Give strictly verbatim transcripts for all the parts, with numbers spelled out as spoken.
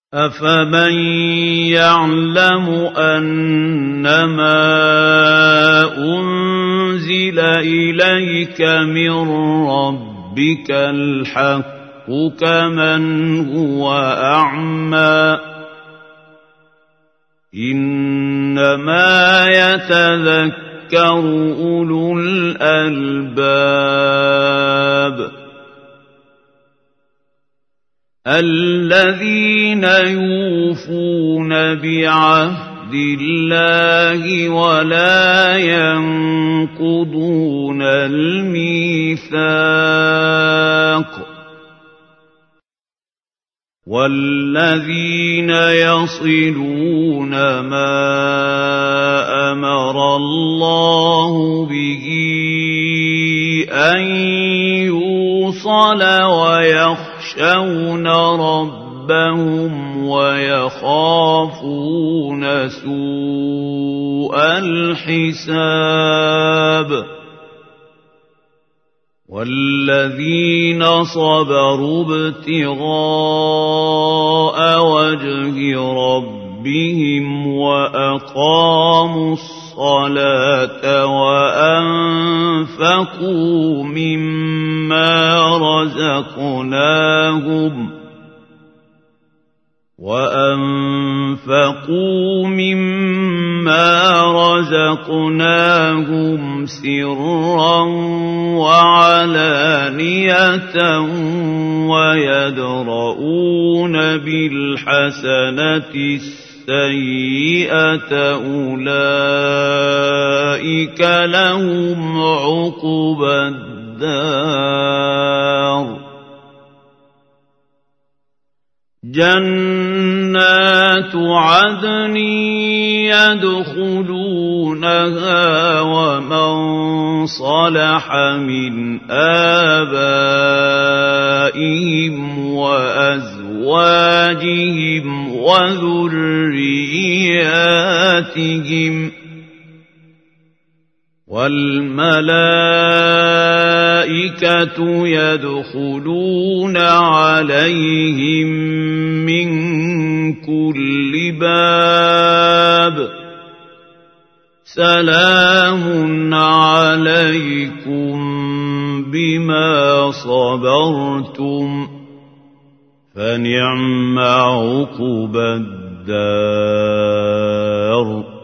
أفمن يعلم أنما أنزل إليك من ربك الحق كمن هو أعمى إنما يتذكر أولو الألباب الذين يوفون بعهد الله ولا ينقضون الميثاق والذين يصلون ما أمر الله به أن يوصل ويخشون ربهم ويخافون سوء الحساب والذين صبروا ابتغاء وجه ربهم وأقاموا الصلاة وأنفقوا مما رزقناهم وأنفقوا مما رزقناهم سرا وعلانية ويدرؤون بالحسنة السيئة أولئك لهم عقبى الدار جنات عدن يدخلونها ومن صلح من آبائهم وأزواجهم وذرياتهم والملائكة يدخلون عليهم من كل باب سلام عليكم بما صبرتم فنعم عقبى الدار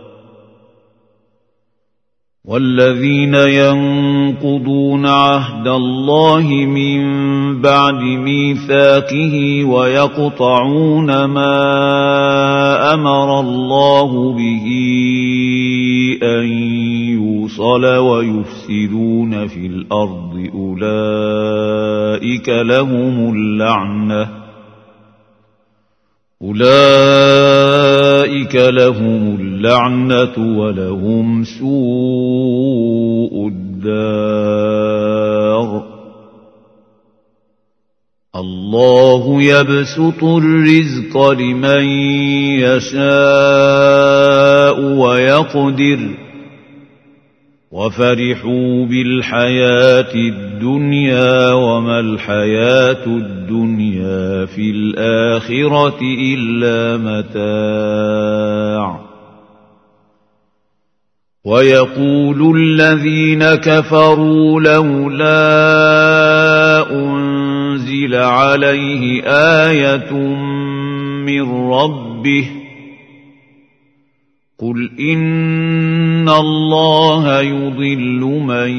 والذين ينقضون عهد الله من بعد ميثاقه ويقطعون ما أمر الله به أن يوصل ويفسدون في الأرض أولئك لهم اللعنة أولئك لهم اللعنة ولهم سوء الدار الله يبسط الرزق لمن يشاء ويقدر وفرحوا بالحياة الدنيا وما الحياة الدنيا في الآخرة إلا متاع ويقول الذين كفروا لولا أنزل عليه آية من ربه قل إن الله يضل من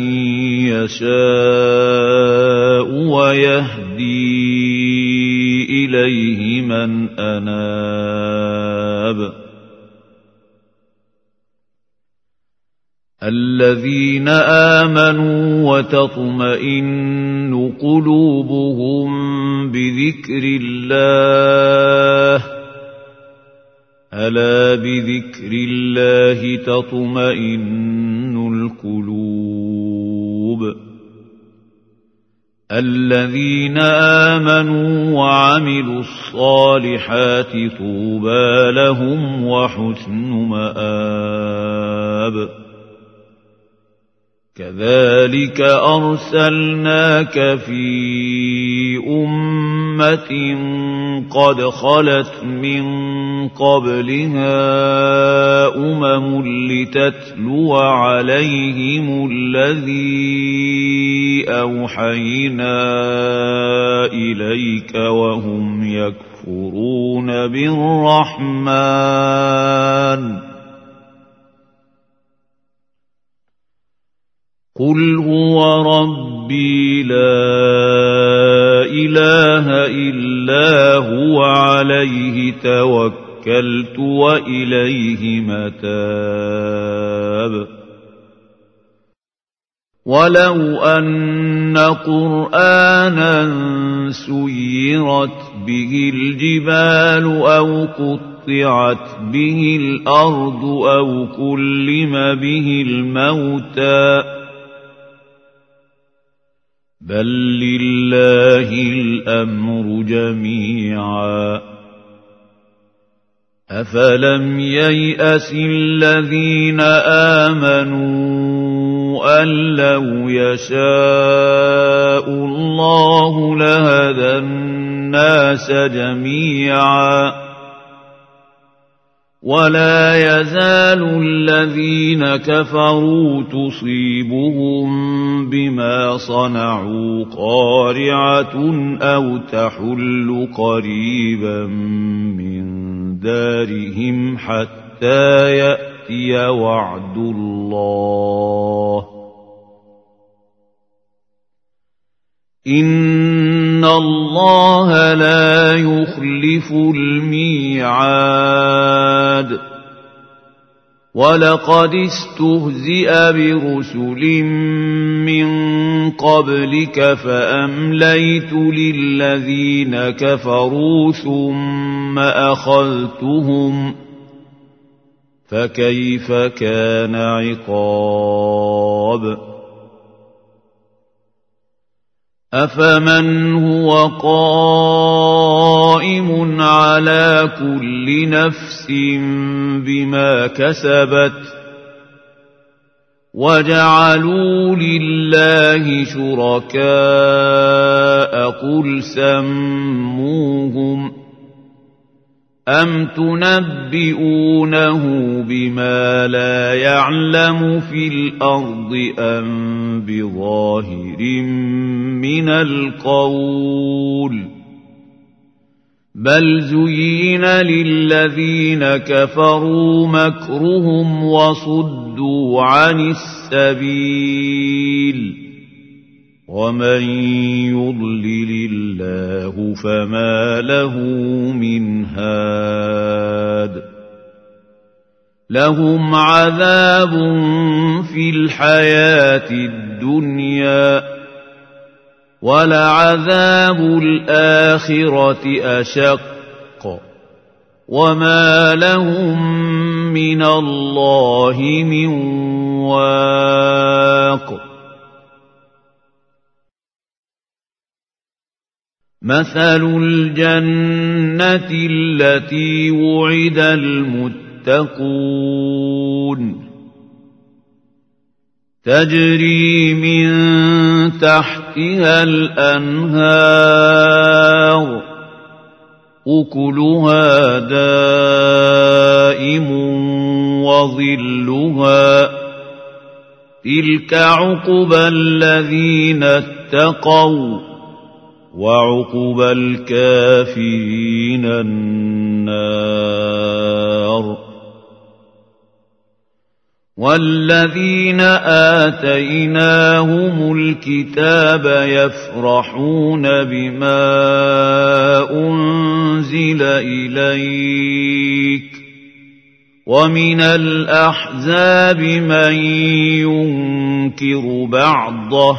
يشاء ويهدي إليه من أناب الذين آمنوا وتطمئن قلوبهم بذكر الله ألا بذكر الله تطمئن القلوب الذين آمنوا وعملوا الصالحات طوبى لهم وحسن مآب كذلك أرسلناك في أمة قد خلت من قبلها أمم لتتلو عليهم الذي أوحينا إليك وهم يكفرون بالرحمن قل هو ربي لا إله إلا هو عليه توكلت وإليه متاب ولو أن قرآنا سيرت به الجبال أو قطعت به الأرض أو كلم به الموتى بل لله الأمر جميعا أفلم ييأس الذين آمنوا أن لو يشاء الله لهدى الناس جميعا ولا يزال الذين كفروا تصيبهم بما صنعوا قارعة أو تحل قريبا من دارهم حتى يأتي وعد الله إن الله لا يخلف الميعاد ولقد استهزئ برسل من قبلك فأمليت للذين كفروا ثم أخذتهم فكيف كان عقاب أفمن هو قائم على كل نفس بما كسبت وجعلوا لله شركاء قل سموهم أم تنبئونه بما لا يعلم في الأرض أم بظاهر من القول بل زين للذين كفروا مكرهم وصدوا عن السبيل ومن يضلل الله فما له من هاد لهم عذاب في الحياة الدنيا ولعذاب الآخرة أشق وما لهم من الله من واق مثل الجنة التي وعد المتقون تجري من تحتها الأنهار أكلها دائم وظلها تلك عقبى الذين اتقوا وعقبى الكافرين النار والذين آتيناهم الكتاب يفرحون بما أنزل إليك ومن الأحزاب من ينكر بعضه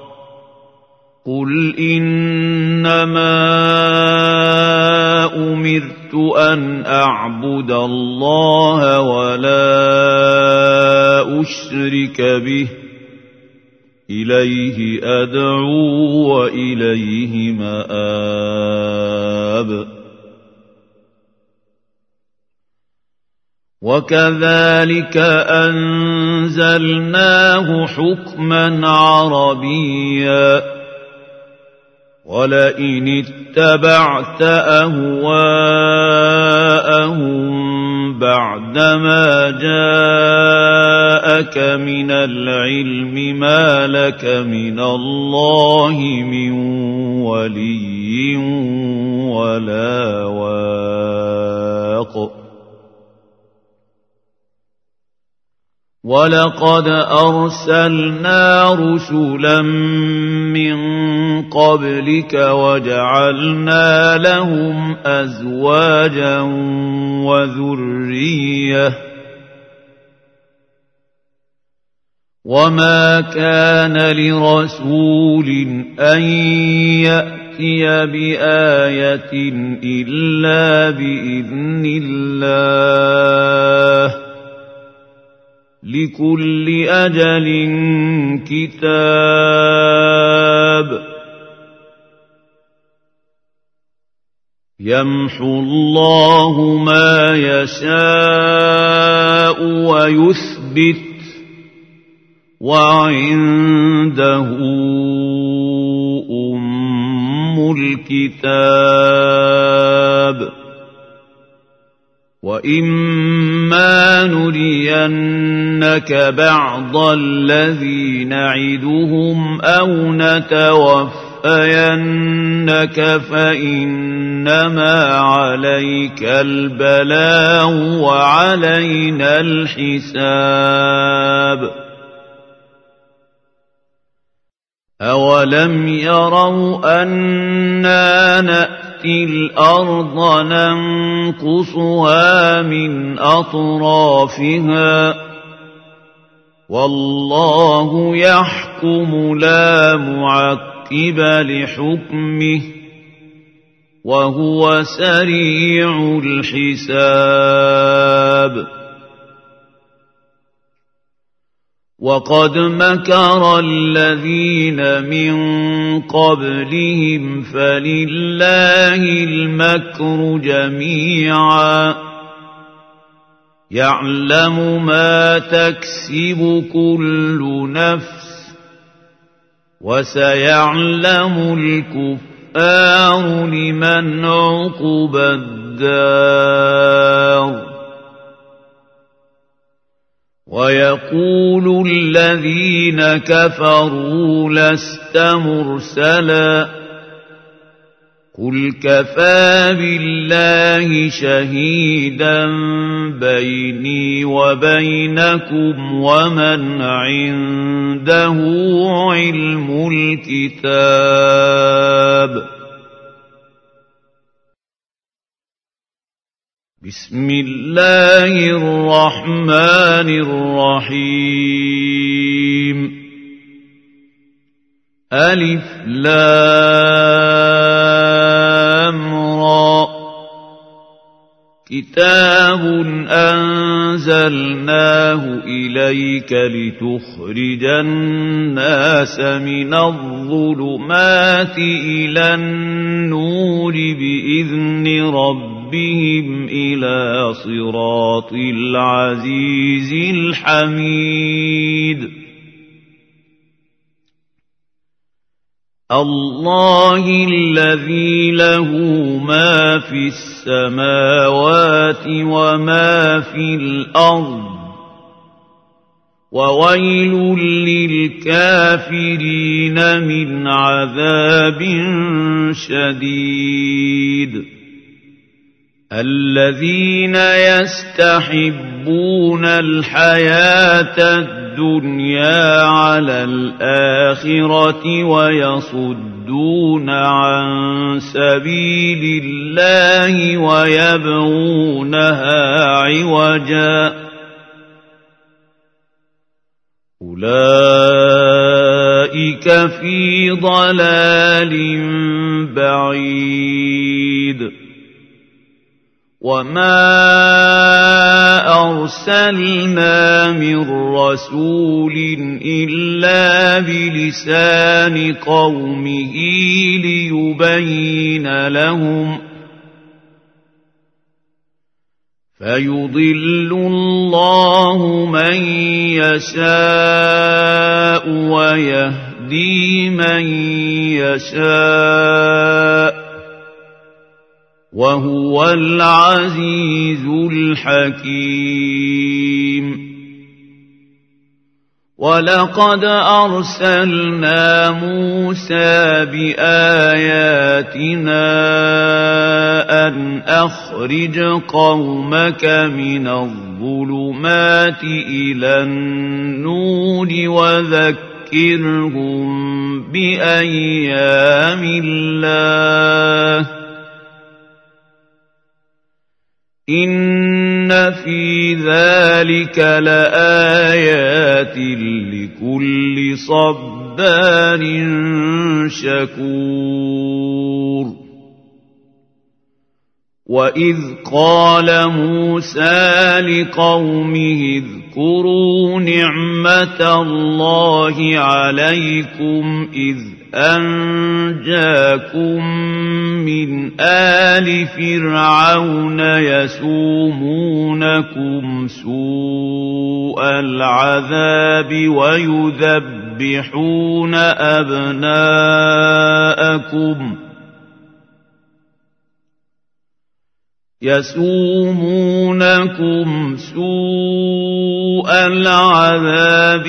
قل إنما أمرت أن أعبد الله ولا أشرك به إليه أدعو وإليه مآب وكذلك أنزلناه حكما عربيا ولئن اتبعت أهواءهم بعدما جاءك من العلم ما لك من الله من ولي ولا واق ولقد أرسلنا رسلا من قبلك وجعلنا لهم أزواجا وذرية وما كان لرسول أن يأتي بآية إلا بإذن الله لكل أجل كتاب يمحو الله ما يشاء ويثبت وعنده أم الكتاب وإما نرينك بعض الذي نعدهم أو نتوفينك فإنما عليك البلاغ وعلينا الحساب أولم يروا أنا نأتي الأرض ننقصها من أطرافها والله يحكم لا معقب لحكمه وهو سريع الحساب وقد مكر الذين من قبلهم فلله المكر جميعا يعلم ما تكسب كل نفس وسيعلم الكفار لمن عقبى الدار ويقول الذين كفروا لست مرسلا قل كفى بالله شهيدا بيني وبينكم ومن عنده علم الكتاب بسم الله الرحمن الرحيم ألف لام را كتاب أنزلناه إليك لتخرج الناس من الظلمات إلى النور بإذن ربهم إلى صراط العزيز الحميد الله الذي له ما في السماوات وما في الأرض وويل للكافرين من عذاب شديد الذين يستحبون الحياة الدنيا على الآخرة ويصدون عن سبيل الله ويبغونها عوجا أولئك في ضلال بعيد وما أرسلنا من رسول إلا بلسان قومه ليبين لهم فيضل الله من يشاء ويهدي من يشاء وهو العزيز الحكيم. ولقد أرسلنا موسى بآياتنا أن أخرج قومك من الظلمات إلى النور وذكرهم بأيام الله إن في ذلك لآيات لكل صبار شكور. وإذ قال موسى لقومه اذكروا نعمة الله عليكم إذ أنجاكم من آل فرعون يسومونكم سوء العذاب ويذبحون أبناءكم يسومونكم سوء العذاب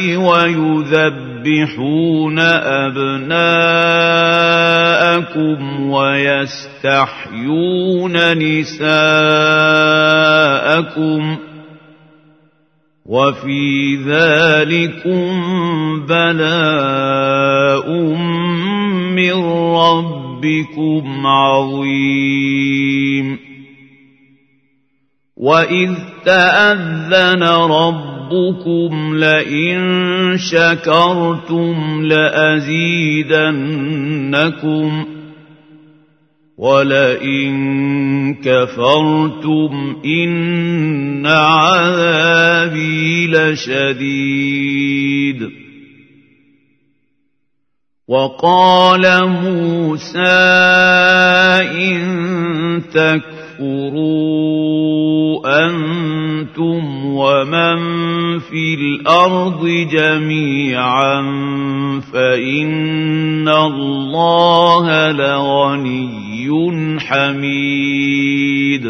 ويذبحون أبناءكم ويستحيون نساءكم وفي ذلكم بلاء من ربكم عظيم. وإذ تأذن ربكم لئن شكرتم لأزيدنكم ولئن كفرتم إن عذابي لشديد. وقال موسى إن تكفروا أنتم ومن في الأرض جميعا فإن الله لغني حميد.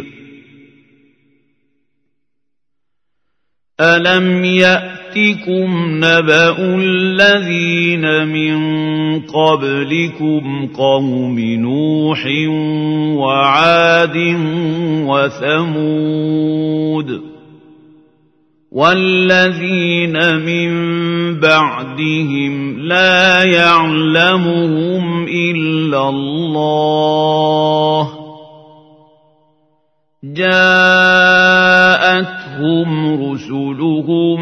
ألم يأتكم نبأ الذين من قبلكم قوم نوح وعاد وثمود والذين من بعدهم لا يعلمهم إلا الله جاءتهم رسلهم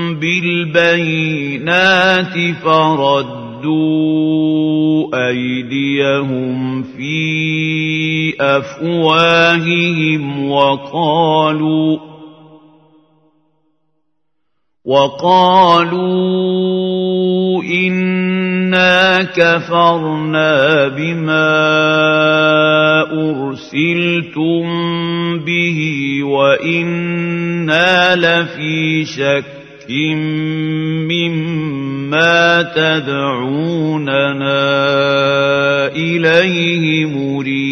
بالبينات فردوا أيديهم في أفواههم وقالوا وقالوا إنا كفرنا بما أرسلتم به وإنا لفي شك مما تدعوننا إليه مريد.